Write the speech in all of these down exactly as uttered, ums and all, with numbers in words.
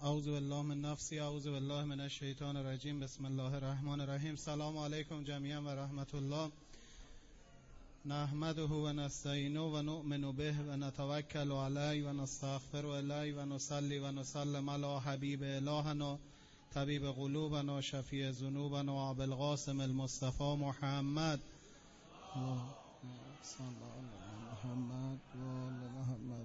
اعوذ بالله من نفسی اعوذ بالله من الشیطان الرجیم بسم الله الرحمن الرحیم. سلام علیکم جمیعا و رحمت الله. نحمده و نستعینه و نؤمن به و نتوکل علیه و نستغفر الیه و نصلی و نسلم علی حبیب الهنا طبیب قلوبنا شفیع ذنوبنا و ابوالقاسم المصطفى محمد صلی الله علی محمد و آل محمد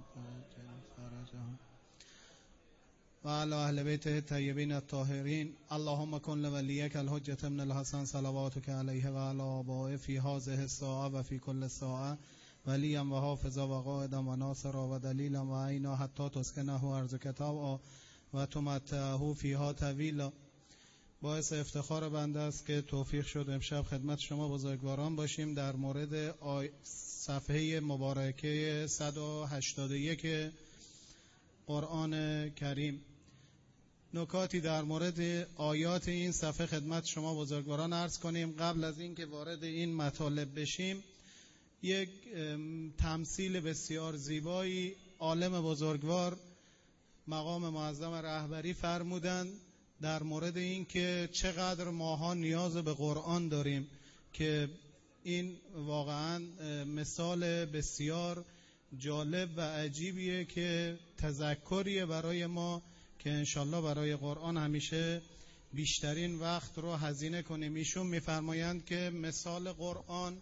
و علی اهل بیت الطیبین الطاهرین. اللهم کن لولیک الحجة ابن الحسن صلواتک علیه و علی آبائه فی هذه الساعه و فی کل ساعه ولیا و حافظا و قائدا و ناصرا و دلیلا و عینا حتی تسکنه ارضک طوعا و تمتعه فیها طویلا. باعث افتخار بنده است که توفیق شد امشب خدمت شما بزرگواران باشیم در مورد آی... صفحه مبارکه صد و هشتاد و یک قرآن کریم. نکاتی در مورد آیات این صفحه خدمت شما بزرگواران عرض کنیم. قبل از اینکه وارد این مطالب بشیم، یک تمثیل بسیار زیبایی عالم بزرگوار مقام معظم رهبری فرمودند در مورد اینکه چقدر ماها نیاز به قرآن داریم، که این واقعا مثال بسیار جالب و عجیبیه که تذکریه برای ما که انشالله برای قرآن همیشه بیشترین وقت رو هزینه کنیم. ایشون میفرمایند که مثال قرآن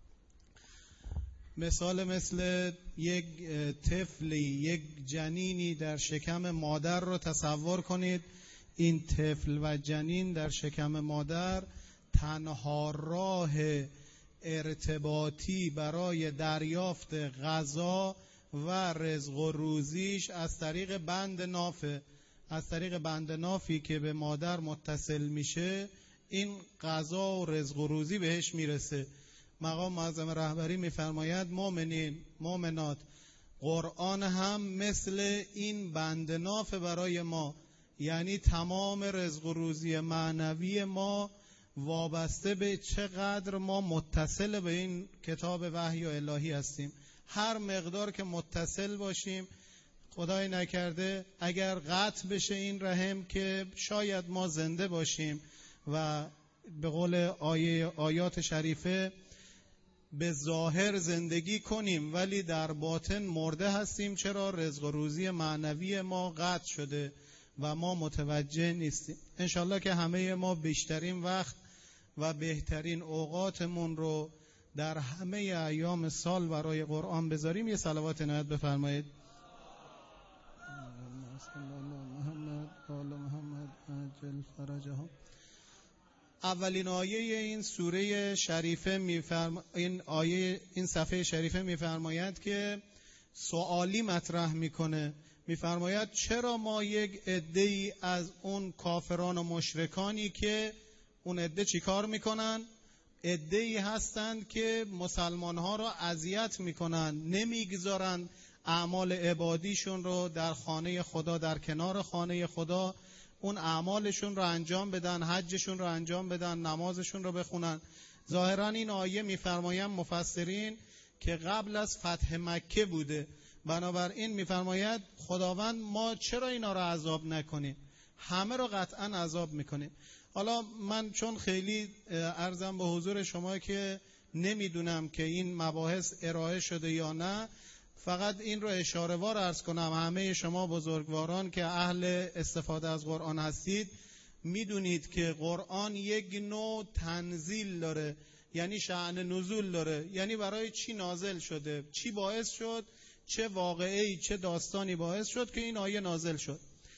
مثال مثل یک طفلی، یک جنینی در شکم مادر رو تصور کنید. این طفل و جنین در شکم مادر تنها راه ارتباطی برای دریافت غذا و رزق و روزیش از طریق بند نافه. از طریق بند نافی که به مادر متصل میشه این غذا و رزق و روزی بهش میرسه. مقام معظم رهبری میفرماید مؤمنین مؤمنات، قرآن هم مثل این بند ناف برای ما، یعنی تمام رزق و روزی معنوی ما وابسته به چقدر ما متصل به این کتاب وحی الهی هستیم. هر مقدار که متصل باشیم، خدای نکرده اگر قطع بشه این رحم که شاید ما زنده باشیم و به قول آیه آیات شریفه به ظاهر زندگی کنیم ولی در باطن مرده هستیم. چرا؟ رزق و روزی معنوی ما قطع شده و ما متوجه نیستیم. انشالله که همه ما بیشترین وقت و بهترین اوقاتمون رو در همه ایام سال برای قرآن بذاریم. یه صلوات عنایت بفرمایید. اولین آیه این سوره شریفه میفرما... این آیه این صفحه شریفه میفرماید که سوالی مطرح میکنه. میفرماید چرا ما یک عده‌ای از اون کافران و مشرکانی که اون عده چی کار میکنن؟ عده‌ای هستند که مسلمانها را اذیت میکنن، نمیگذارن اعمال عبادیشون رو در خانه خدا، در کنار خانه خدا اون اعمالشون رو انجام بدن، حجشون رو انجام بدن، نمازشون رو بخونن. ظاهرا این آیه میفرمایم مفسرین که قبل از فتح مکه بوده. بنابراین میفرماید خداوند ما چرا اینا رو عذاب نکنیم؟ همه رو قطعا عذاب میکنیم. حالا من چون خیلی عرضم به حضور شما که نمیدونم که این مباحث ارائه شده یا نه، فقط این رو اشاره وار عرض کنم. همه شما بزرگواران که اهل استفاده از قرآن هستید میدونید که قرآن یک نوع تنزیل داره، یعنی شأن نزول داره. یعنی برای چی نازل شده، چی باعث شد، چه واقعی چه داستانی باعث شد که این آیه نازل شد.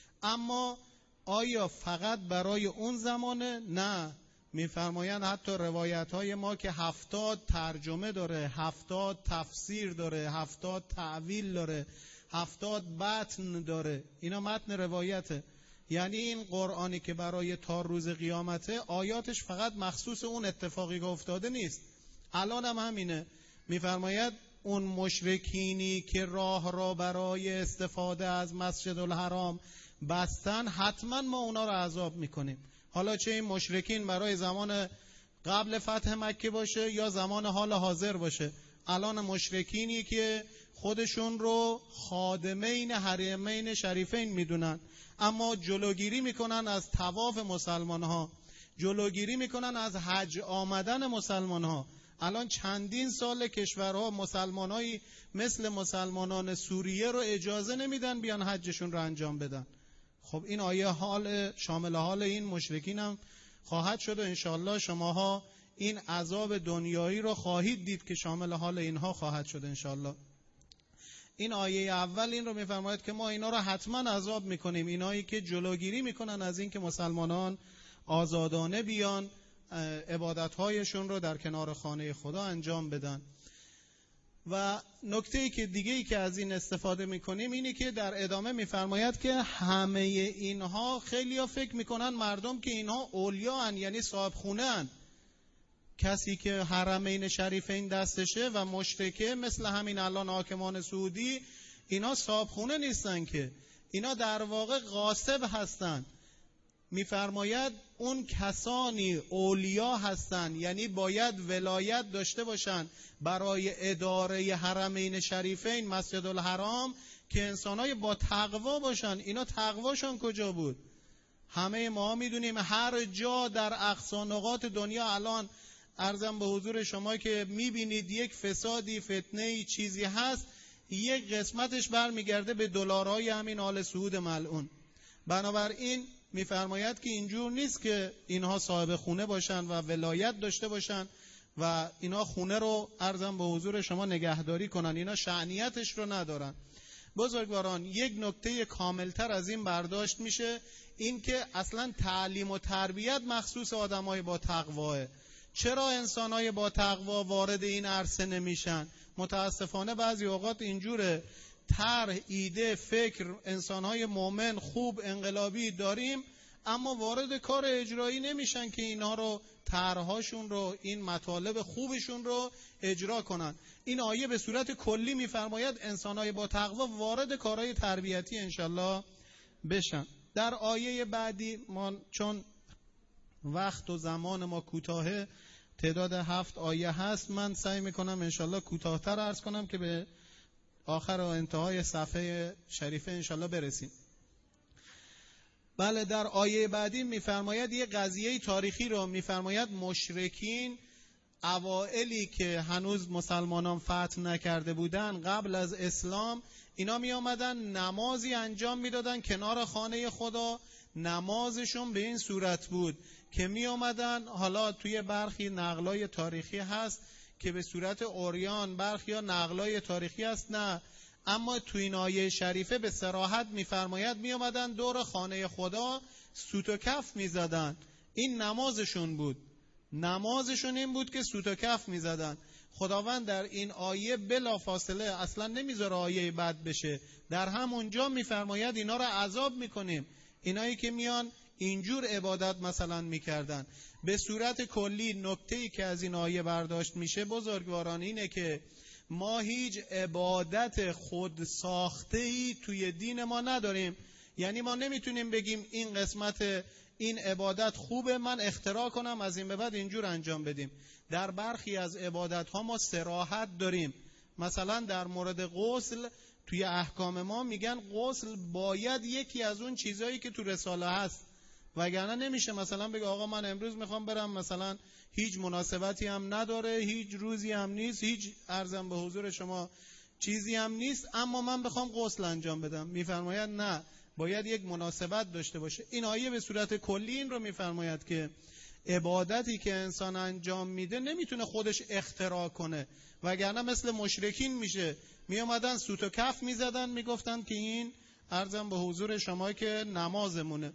اما آیا فقط برای اون زمانه؟ نه. میفرمایند حتی روایت های ما که هفتاد ترجمه داره، هفتاد تفسیر داره، هفتاد تعویل داره، هفتاد متن داره. اینا متن روایته. یعنی این قرآنی که برای تا روز قیامته آیاتش فقط مخصوص اون اتفاقی که افتاده نیست. الان هم همینه. میفرماید اون مشرکینی که راه را برای استفاده از مسجد الحرام بستن، حتما ما اونا رو عذاب میکنیم. حالا چه این مشرکین برای زمان قبل فتح مکه باشه یا زمان حال حاضر باشه. الان مشرکینی که خودشون رو خادمین حرمین شریفین میدونن، اما جلوگیری میکنن از طواف مسلمان ها، جلوگیری میکنن از حج آمدن مسلمان ها. الان چندین سال کشورها مسلمانایی مثل مسلمانان سوریه رو اجازه نمیدن بیان حجشون رو انجام بدن. خب این آیه حال شامل حال این مشرکین هم خواهد شد و انشاءالله شماها این عذاب دنیایی رو خواهید دید که شامل حال اینها خواهد شد انشاءالله. این آیه اول این رو میفرماید که ما اینا رو حتما عذاب میکنیم، اینایی که جلوگیری میکنن از این که مسلمانان آزادانه بیان عبادتهایشون رو در کنار خانه خدا انجام بدن. و نکته که دیگه ای که از این استفاده میکنیم اینه که در ادامه میفرماید که همه اینها خیلی ها فکر میکنن مردم که اینها اولیا هن، یعنی صاحب خونه هن. کسی که حرمین شریفین دستشه و مشرکه مثل همین الان حاکمان سعودی، اینا صاحب خونه نیستن، که اینا در واقع غاصب هستن. میفرماید اون کسانی اولیا هستن، یعنی باید ولایت داشته باشن برای اداره حرمین شریفین مسجد الحرام که انسانای با تقوا باشن. اینا تقواشون کجا بود؟ همه ما میدونیم هر جا در اقصا نقاط دنیا الان عرضم به حضور شما که میبینید یک فسادی فتنه‌ای چیزی هست، یک قسمتش برمیگرده به دلارهای همین آل سعود ملعون. بنابراین میفرماید که اینجور نیست که اینها صاحب خونه باشن و ولایت داشته باشن و اینا خونه رو عرضم به حضور شما نگهداری کنن، اینا شأنیتش رو ندارن. بزرگواران، یک نکته کاملتر از این برداشت میشه، این که اصلا تعلیم و تربیت مخصوص آدمای با تقواه. چرا انسانای با تقوا وارد این عرصه نمیشن؟ متاسفانه بعضی اوقات اینجوره، طرح، ایده، فکر انسانهای مؤمن خوب انقلابی داریم، اما وارد کار اجرایی نمیشن که اینا رو طرحهاشون رو، این مطالب خوبشون رو اجرا کنن. این آیه به صورت کلی میفرماید انسانهای با تقوا وارد کارهای تربیتی انشالله بشن. در آیه بعدی ما چون وقت و زمان ما کوتاهه، تعداد هفت آیه هست، من سعی میکنم انشالله کوتاهتر عرض کنم که به آخر و انتهای صفحه شریفه انشالله برسیم. بله، در آیه بعدی میفرماید یه قضیه تاریخی رو میفرماید. مشرکین اوائلی که هنوز مسلمانان فتح نکرده بودن قبل از اسلام، اینا می آمدن نمازی انجام میدادن کنار خانه خدا. نمازشون به این صورت بود که می آمدن، حالا توی برخی نقلای تاریخی هست که به صورت عریان، برخی ها نقلای تاریخی هست نه، اما توی این آیه شریفه به صراحت میفرماید می آمدن دور خانه خدا سوت و کف می زدن. این نمازشون بود، نمازشون این بود که سوت و کف می زدن. خداوند در این آیه بلا فاصله اصلا نمیذاره آیه بد بشه، در همونجا میفرماید اینا رو عذاب میکنیم، اینایی که میان اینجور عبادت مثلا میکردن. به صورت کلی نکته‌ای که از این آیه برداشت میشه بزرگواران اینه که ما هیچ عبادت خود ساخته‌ای توی دین ما نداریم. یعنی ما نمیتونیم بگیم این قسمت این عبادت خوبه، من اختراع کنم از این به بعد اینجور انجام بدیم. در برخی از عبادت ها ما صراحت داریم. مثلا در مورد غسل توی احکام ما میگن غسل باید یکی از اون چیزایی که تو رساله هست، وگرنه نمیشه مثلا بگه آقا من امروز میخوام برم، مثلا هیچ مناسبتی هم نداره، هیچ روزی هم نیست، هیچ عرضم به حضور شما چیزی هم نیست، اما من بخوام غسل انجام بدم. میفرماید نه، باید یک مناسبت داشته باشه. این آیه به صورت کلی این رو میفرماید که عبادتی که انسان انجام میده نمیتونه خودش اختراع کنه، وگرنه مثل مشرکین میشه، میامدن سوت و کف میزدن، میگفتن که این عرضم به حضور شما که نمازمونه.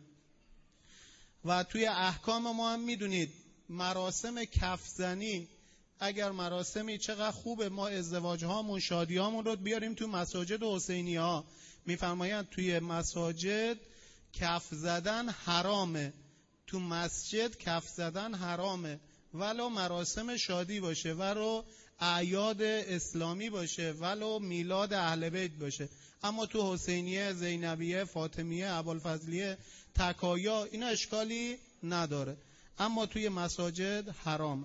و توی احکام ما هم میدونید مراسم کفزنی، اگر مراسمی چقدر خوبه، ما ازدواج هامون، شادی هامون رو بیاریم تو مساجد حسینی ها، میفرمایند توی مساجد کف زدن حرامه، تو مسجد کف زدن حرامه، ولو مراسم شادی باشه، ولو اعیاد اسلامی باشه، ولو میلاد اهل بیت باشه. اما تو حسینیه، زینبیه، فاطمیه، ابوالفضلیه، تکایا اینا اشکالی نداره، اما توی مساجد حرامه.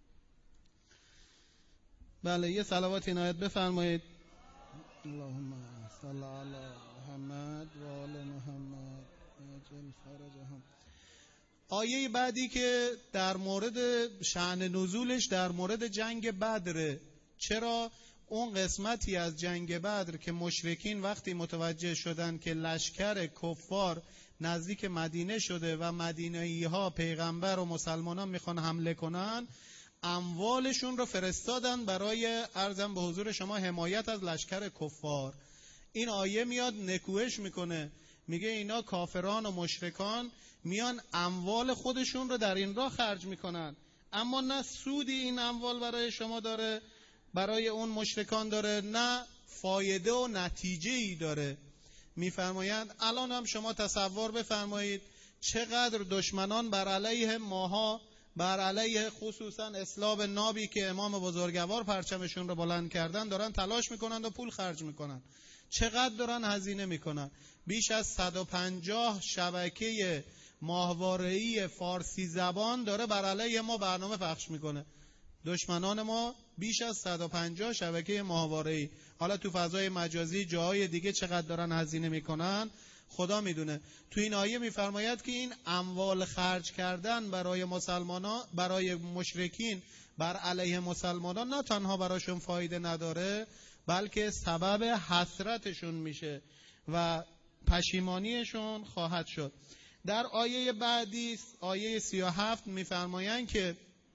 بله، یه صلوات عنایت بفرمایید. اللهم صل علی محمد و آل محمد. عجل فرجهم. آیه بعدی که در مورد شأن نزولش در مورد جنگ بدره. چرا؟ اون قسمتی از جنگ بدر که مشرکین وقتی متوجه شدن که لشکر کفار نزدیک مدینه شده و مدینه‌ای ها پیغمبر و مسلمانان میخوان حمله کنن، اموالشون رو فرستادن برای عرضم به حضور شما حمایت از لشکر کفار. این آیه میاد نکوهش میکنه، میگه اینا کافران و مشرکان میان اموال خودشون رو در این راه خرج میکنن، اما نه سودی این اموال برای شما داره، برای اون مشرکان داره، نه فایده و نتیجه ای داره. میفرمایند الان هم شما تصور بفرمایید چقدر دشمنان بر علیه ماها، بر علیه خصوصا اسلام نابی که امام بزرگوار پرچمشون رو بلند کردن دارن تلاش میکنن و پول خرج میکنن. چقدر دارن هزینه میکنن؟ بیش از صد و پنجاه شبکه ماهواره‌ای فارسی زبان داره بر علیه ما برنامه پخش میکنه. دشمنان ما بیش از صد و پنجاه شبکه ماهواره‌ای. حالا تو فضای مجازی جاهای دیگه چقدر دارن هزینه میکنن خدا میدونه. تو این آیه میفرماید که این اموال خرج کردن برای مسلمانان، برای مشرکین بر علیه مسلمانان نه تنها براشون فایده نداره، بلکه سبب حسرتشون میشه و پشیمانیشون خواهد شد. در آیه بعدی، آیه سی و هفت میفرمایند که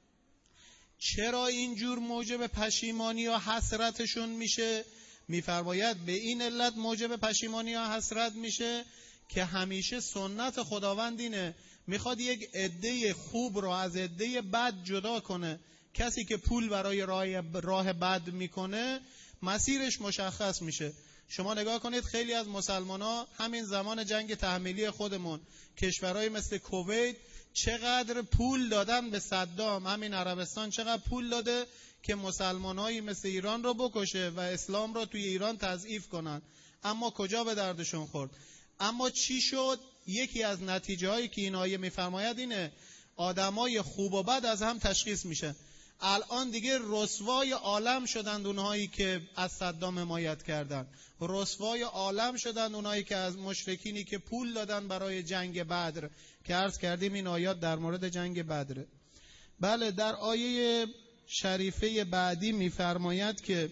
چرا اینجور موجب پشیمانی و حسرتشون میشه؟ میفرماید به این علت موجب پشیمانی و حسرت میشه که همیشه سنت خداوند اینه، میخواد یک عده خوب رو از عده بد جدا کنه. کسی که پول برای راه, راه بد میکنه مسیرش مشخص میشه. شما نگاه کنید خیلی از مسلمان ها همین زمان جنگ تحمیلی خودمون، کشورهای مثل کویت چقدر پول دادن به صدام، همین عربستان چقدر پول داده که مسلمانایی مثل ایران رو بکشه و اسلام رو توی ایران تضعیف کنن، اما کجا به دردشون خورد؟ اما چی شد؟ یکی از نتیجه هایی که این آیه میفرماید اینه آدمای خوب و بد از هم تشخیص میشه. الان دیگه رسوای عالم شدند اونهایی که از صدام حمایت کردن، رسوای عالم شدند اونهایی که از مشرکینی که پول دادن برای جنگ بدر، که عرض کردیم این آیات در مورد جنگ بدره. بله، در آیه شریفه بعدی میفرماید که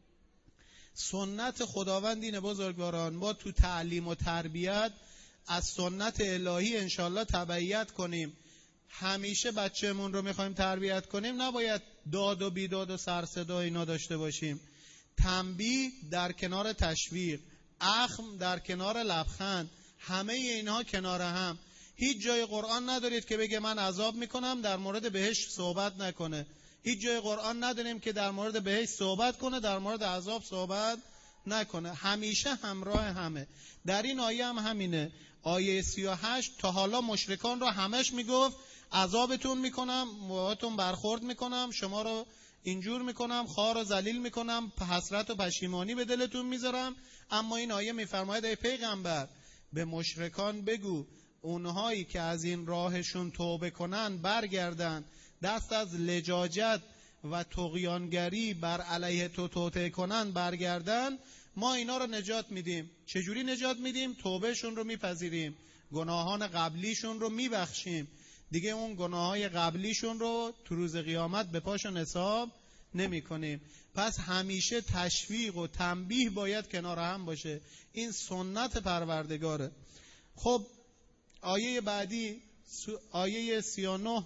سنت خداوند اینه بزرگواران، ما تو تعلیم و تربیت از سنت الهی انشالله تبعیت کنیم. همیشه بچه‌مون رو میخوایم تربیت کنیم، نباید داد و بیداد و سرصدا اینا داشته باشیم. تنبیه در کنار تشویق، اخم در کنار لبخند، همه اینها کنار هم. هیچ جای قرآن ندارید که بگه من عذاب میکنم در مورد بهشت صحبت نکنه. هیچ جای قرآن نداریم که در مورد بهشت صحبت کنه در مورد عذاب صحبت نکنه. همیشه همراه همه. در این آیه هم همینه. آیه سی و هشت تا حالا مشرکان رو همش میگفت عذابتون میکنم، باهاتون برخورد میکنم، شما رو اینجور میکنم، خوار و ذلیل میکنم، حسرت و پشیمانی به دلتون میذارم. اما این آیه میفرماید ای پیغمبر به مشرکان بگو اونهایی که از این راهشون توبه کنن، برگردن، دست از لجاجت و طغیانگری بر علیه تو توطئه کنن، برگردن، ما اینا رو نجات میدیم. چجوری نجات میدیم؟ توبهشون رو میپذیریم، گناهان قبلیشون رو میبخشیم، دیگه اون گناههای قبلیشون رو تو روز قیامت به پاشون حساب نمی کنیم. پس همیشه تشویق و تنبیه باید کنار هم باشه. این سنت پروردگاره. خب آیه بعدی، آیه سی و نه،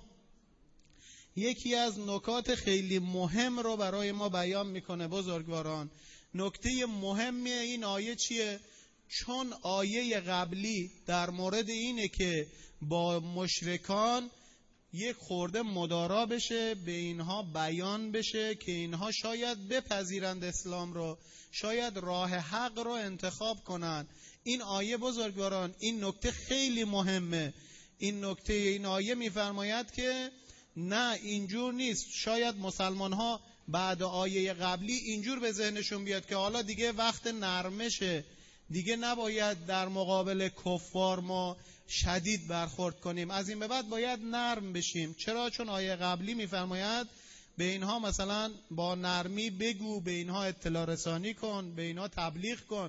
یکی از نکات خیلی مهم رو برای ما بیان میکنه بزرگواران. نکته مهمی این آیه چیه؟ چون آیه قبلی در مورد اینه که با مشرکان یک خورده مدارا بشه، به اینها بیان بشه که اینها شاید بپذیرند اسلام رو، شاید راه حق رو انتخاب کنن. این آیه بزرگواران این نکته خیلی مهمه. این نکته این آیه میفرماید که نه اینجور نیست. شاید مسلمان ها بعد آیه قبلی اینجور به ذهنشون بیاد که حالا دیگه وقت نرمشه، دیگه نباید در مقابل کفار ما شدید برخورد کنیم، از این به بعد باید نرم بشیم. چرا؟ چون آیه قبلی میفرماید به اینها مثلا با نرمی بگو، به اینها اطلاع رسانی کن، به اینها تبلیغ کن.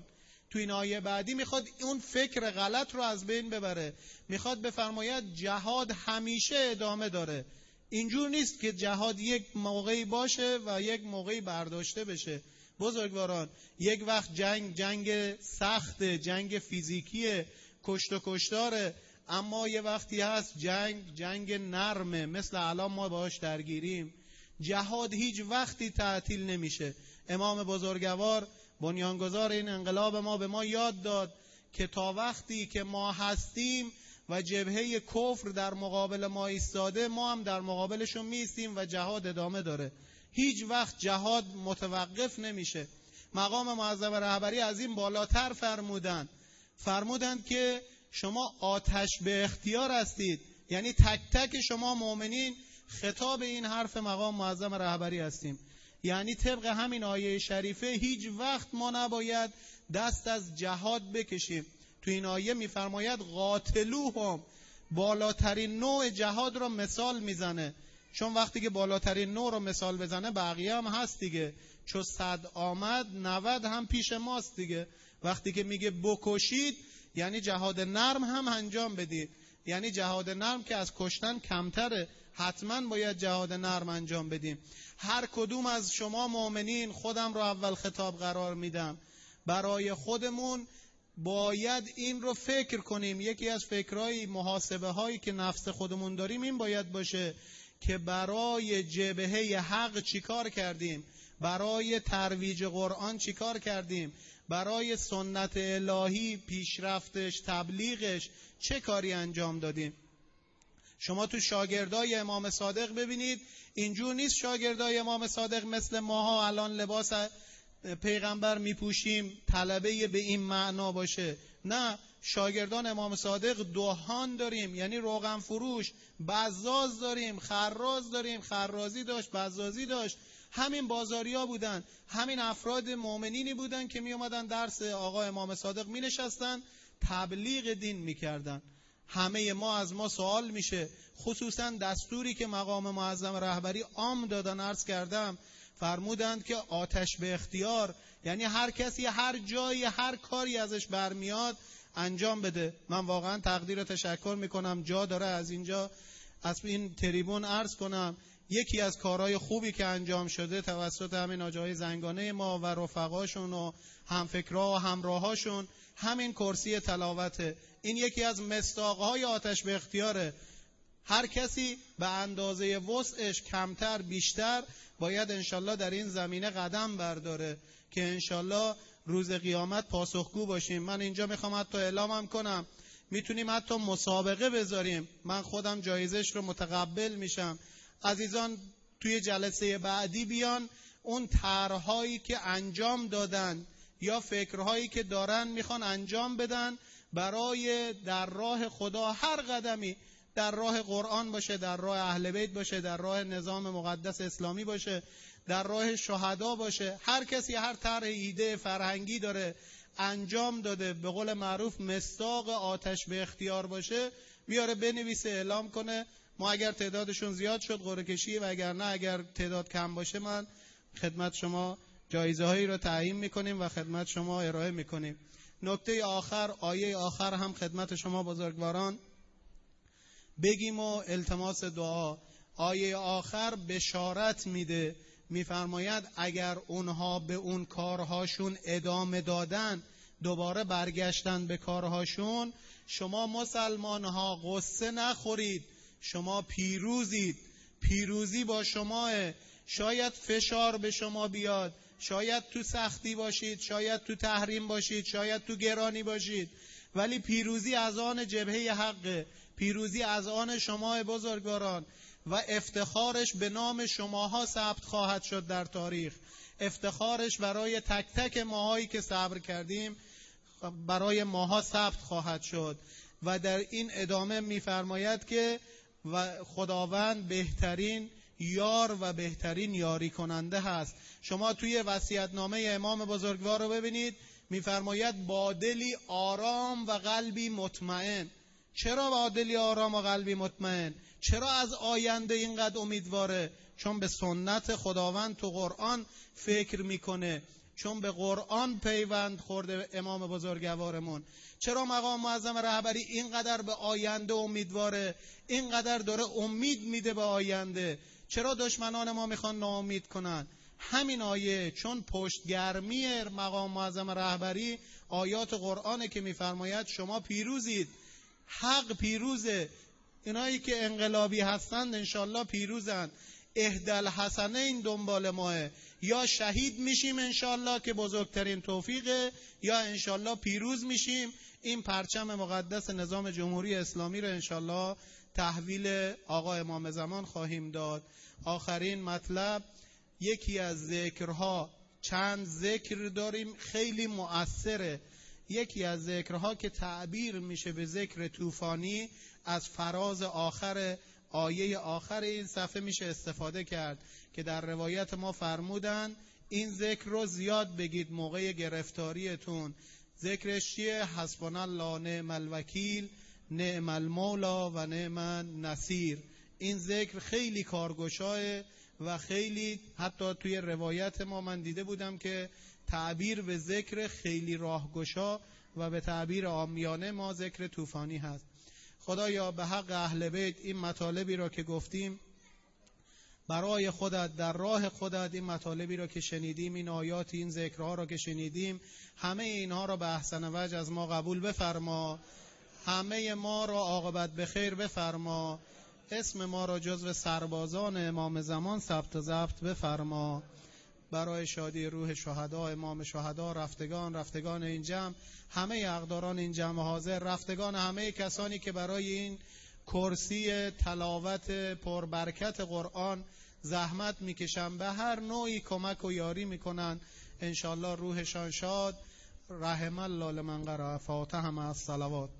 تو این آیه بعدی میخواد اون فکر غلط رو از بین ببره. میخواد بفرماید جهاد همیشه ادامه داره. اینجور نیست که جهاد یک موقعی باشه و یک موقعی برداشته بشه. بزرگواران، یک وقت جنگ جنگ سخت، جنگ فیزیکی، کشت و کشتاره، اما یه وقتی هست جنگ جنگ نرمه، مثل الان ما باهاش درگیریم. جهاد هیچ وقتی تعطیل نمیشه. امام بزرگوار بنیانگذار این انقلاب ما به ما یاد داد که تا وقتی که ما هستیم و جبهه کفر در مقابل ما ایستاده، ما هم در مقابلشون میستیم و جهاد ادامه داره. هیچ وقت جهاد متوقف نمیشه. مقام معظم رهبری از این بالاتر فرمودند فرمودند که شما آتش به اختیار هستید، یعنی تک تک شما مؤمنین خطاب این حرف مقام معظم رهبری هستیم. یعنی طبق همین آیه شریفه هیچ وقت ما نباید دست از جهاد بکشیم. تو این آیه میفرماید قاتلوهم، بالاترین نوع جهاد رو مثال میزنه، چون وقتی که بالاترین نوع رو مثال بزنه بقیه هم هست دیگه. چون صد آمد نود هم پیش ماست دیگه. وقتی که میگه بکشید یعنی جهاد نرم هم انجام بدید، یعنی جهاد نرم که از کشتن کمتره، حتما باید جهاد نرم انجام بدیم. هر کدوم از شما مؤمنین، خودم رو اول خطاب قرار میدم، برای خودمون باید این رو فکر کنیم. یکی از فکرهای محاسبه هایی که نفس خودمون داریم این باید باشه که برای جبهه حق چیکار کردیم، برای ترویج قرآن چیکار کردیم، برای سنت الهی پیشرفتش، تبلیغش چه کاری انجام دادیم. شما تو شاگردای امام صادق ببینید، اینجور نیست شاگردای امام صادق مثل ماها الان لباس پیغمبر میپوشیم طلبه به این معنا باشه. نه، شاگردان امام صادق دهان داریم، یعنی روغن فروش، بزاز داریم، خراز داریم، خرازی داشت، بزازی داشت. همین بازاریا بودن، همین افراد مؤمنینی بودن که می اومدن درس آقا امام صادق می نشستن، تبلیغ دین می کردن. همه ما از ما سوال میشه، خصوصا دستوری که مقام معظم رهبری عام دادن، عرض کردم فرمودند که آتش به اختیار، یعنی هر کسی هر جایی هر کاری ازش برمیاد انجام بده. من واقعا تقدیر و تشکر میکنم، جا داره از اینجا از این تریبون عرض کنم یکی از کارهای خوبی که انجام شده توسط همین آجای زنگانه ما و رفقاشون و همفکرها و همراهاشون همین کرسی تلاوته. این یکی از مصداقهای آتش به اختیاره. هر کسی به اندازه وسعش کمتر بیشتر باید انشالله در این زمینه قدم برداره که انشالله روز قیامت پاسخگو باشیم. من اینجا میخوام حتی اعلامم کنم میتونیم حتی مسابقه بذاریم، من خودم جایزش رو متقبل میشم. عزیزان توی جلسه بعدی بیان اون طرح‌هایی که انجام دادن یا فکرهایی که دارن میخوان انجام بدن برای در راه خدا، هر قدمی در راه قرآن باشه، در راه اهل بیت باشه، در راه نظام مقدس اسلامی باشه، در راه شهدا باشه، هر کسی هر طرح ایده فرهنگی داره انجام داده، به قول معروف مصداق آتش به اختیار باشه، بیاره بنویسه اعلام کنه. ما اگر تعدادشون زیاد شد قرعه کشی و اگر نه اگر تعداد کم باشه من خدمت شما جایزه هایی رو تعیین میکنیم و خدمت شما ارائه میکنیم. نکته آخر، آیه آخر هم خدمت شما بزرگواران بگیم و التماس دعا. آیه آخر بشارت میده، میفرماید اگر اونها به اون کارهاشون ادامه دادن، دوباره برگشتن به کارهاشون، شما مسلمان ها غصه نخورید، شما پیروزید، پیروزی با شماه. شاید فشار به شما بیاد، شاید تو سختی باشید، شاید تو تحریم باشید، شاید تو گرانی باشید، ولی پیروزی از آن جبهه حقه، پیروزی از آن شما بزرگواران و افتخارش به نام شماها ثبت خواهد شد در تاریخ. افتخارش برای تک تک ماهایی که صبر کردیم برای ماها ثبت خواهد شد. و در این ادامه می‌فرماید که و خداوند بهترین یار و بهترین یاری کننده هست. شما توی وصیت‌نامه امام بزرگوار رو ببینید، می‌فرماید با دلی آرام و قلبی مطمئن. چرا با دلی آرام و قلبی مطمئن؟ چرا از آینده اینقدر امیدواره؟ چون به سنت خداوند تو قرآن فکر میکنه. چون به قرآن پیوند خورده امام بزرگوارمون. چرا مقام معظم رهبری اینقدر به آینده امیدواره، اینقدر داره امید میده به آینده؟ چرا دشمنان ما میخوان ناامید کنن؟ همین آیه، چون پشتگرمی مقام معظم رهبری آیات قرآنه که میفرماید شما پیروزید، حق پیروزه، اینایی که انقلابی هستند انشالله پیروزند. اهدل حسنه این دنبال ماه، یا شهید میشیم انشالله که بزرگترین توفیقه، یا انشالله پیروز میشیم، این پرچم مقدس نظام جمهوری اسلامی رو انشالله تحویل آقا امام زمان خواهیم داد. آخرین مطلب، یکی از ذکرها، چند ذکر داریم خیلی مؤثره، یکی از ذکرها که تعبیر میشه به ذکر طوفانی، از فراز آخر آیه آخر این صفحه میشه استفاده کرد که در روایت ما فرمودن این ذکر رو زیاد بگید موقع گرفتاریتون. ذکرش چیه؟ حسبنا الله نعم الوکیل نعم المولا و نعم النصیر. این ذکر خیلی کارگشاه و خیلی، حتی توی روایت ما من دیده بودم که تعبیر به ذکر خیلی راهگشا و به تعبیر عامیانه ما ذکر طوفانی هست. خدایا به حق اهل بیت این مطالبی را که گفتیم برای خودت، در راه خودت، این مطالبی را که شنیدیم، این آیات، این ذکرها را که شنیدیم، همه اینها را به احسن وجه از ما قبول بفرما، همه ما را عاقبت به خیر بفرما، اسم ما را جزو سربازان امام زمان ثبت و ضبط بفرما. برای شادی روح شهدا، امام شهدا، رفتگان رفتگان این جمع، همه اقداران این جمع حاضر، رفتگان همه کسانی که برای این کرسی تلاوت پربرکت قرآن زحمت میکشن، به هر نوعی کمک و یاری میکنن، انشالله روحشان شاد. رحم الله لمن قرأ فاتحه مع الصلوات.